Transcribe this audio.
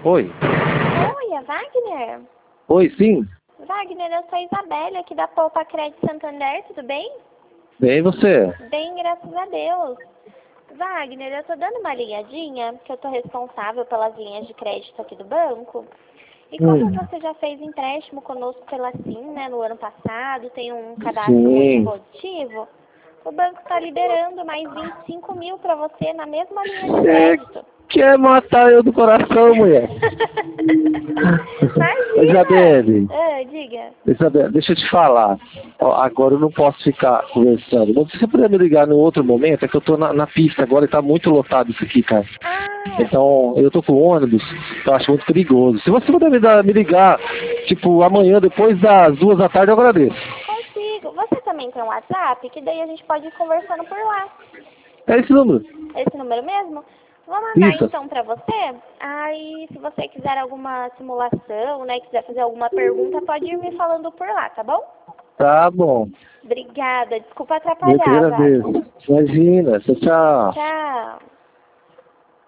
Oi. Oi, é Wagner? Oi, sim? Wagner, eu sou a Isabelle aqui da Poupa Crédito Santander, tudo bem? Bem, você? Bem, graças a Deus. Wagner, eu tô dando uma ligadinha, porque eu tô responsável pelas linhas de crédito aqui do banco. E como você já fez empréstimo conosco pela SIM, né, no ano passado, tem um cadastro muito Sim. positivo, o banco está liberando mais 25 mil para você na mesma linha de Você crédito. quer matar eu do coração, mulher? Imagina! Isabelle, Ah, diga. Isabelle, deixa eu te falar. Ó, agora eu não posso ficar conversando. Mas se você puder me ligar no outro momento, é que eu tô na pista agora e tá muito lotado isso aqui, cara. Ah, Então, eu tô com ônibus, eu acho muito perigoso. Se você puder me ligar, tipo, amanhã, depois das 2 da tarde, eu agradeço. consigo. Você também tem um WhatsApp? Que daí a gente pode ir conversando por lá. É esse número. Esse número mesmo? Vou mandar Isso. então pra você. Aí, se você quiser alguma simulação, né, quiser fazer alguma pergunta, pode ir me falando por lá, tá bom? Tá bom. Obrigada. Desculpa Eu que atrapalhar, Wagner. agradeço. Imagina. Tchau, tchau. Tchau.